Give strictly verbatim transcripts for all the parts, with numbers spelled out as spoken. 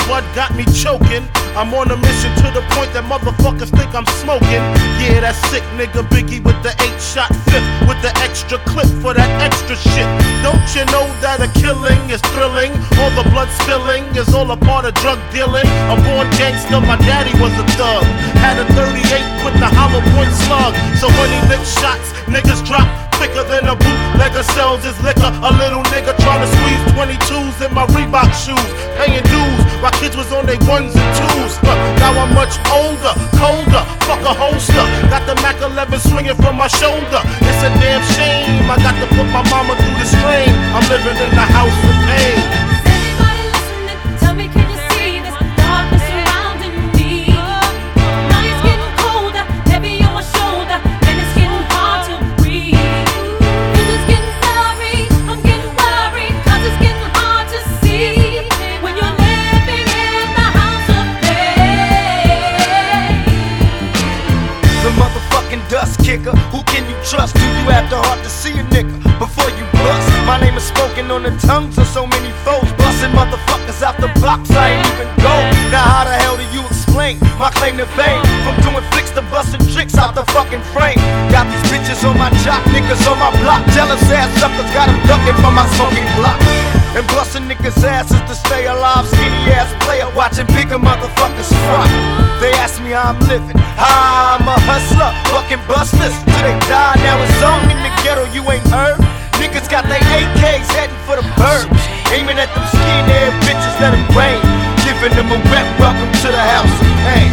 bud got me choking. I'm on a mission to the point that motherfuckers think I'm smoking. Yeah, that sick nigga Biggie with the eight shot fifth, with the extra clip for that extra shit. Don't you know that a killing is thrilling? All the blood spilling is all a part of drug dealing. A born gangster, my daddy was a thug. Had a thirty-eight with the hollow point slug. So when he licked shots, niggas drop quicker than a bootlegger sells his liquor. A little nigga trying to squeeze twenty-twos in my Reebok shoes, paying dues while kids was on their ones and twos. Uh, now I'm much older, colder, fuck a holster. Got the Mac eleven swinging from my shoulder. It's a damn shame I got to put my mama through the strain. I'm living in the house of pain. Dust kicker, who can you trust? Do you have the heart to see a nigga before you bust? My name is spoken on the tongues of so many foes. Busting motherfuckers out the box, I ain't even go. Now how the hell do you explain my claim to fame? From doing flicks to busting tricks out the fucking frame. Got these bitches on my jock, niggas on my block. Jealous ass suckers got them ducking from my smoking block. And busting niggas' asses to stay alive. Skinny ass player watching bigger motherfuckers fry. They ask me how I'm living, how I'm a hustler, fucking busters till they die. Now it's on in the ghetto, you ain't heard. Niggas got their A Ks heading for the burbs, aiming at them skinny bitches, let them rain. Giving them a wet welcome to the house of pain.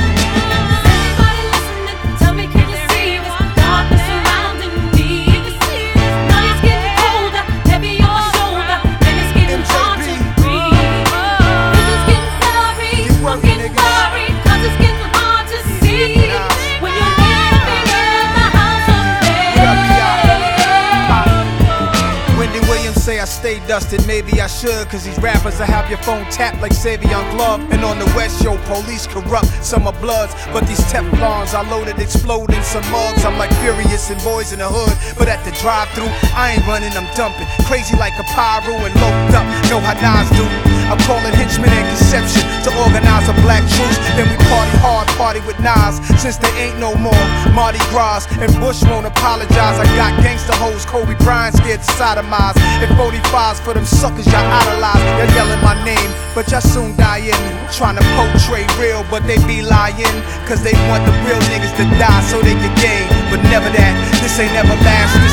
Say I stay dusted, maybe I should, cause these rappers will have your phone tapped like Savion Glove. And on the West, yo, police corrupt, some are bloods, but these Teflons I loaded, explode in some mugs. I'm like Furious and Boys in the Hood, but at the drive-thru, I ain't running, I'm dumping. Crazy like a pyro and loped up, know how Nas do. I'm calling henchmen and conception to organize a black truce. Then we party hard, party with Nas, since there ain't no more Mardi Gras. And Bush won't apologize, I got gangster hoes, Kobe Bryant scared to sodomize. And forty-fives for them suckers y'all idolize. Y'all yelling my name, but y'all soon die in. Trying to portray real, but they be lying, cause they want the real niggas to die so they can gain. But never that, this ain't everlasting.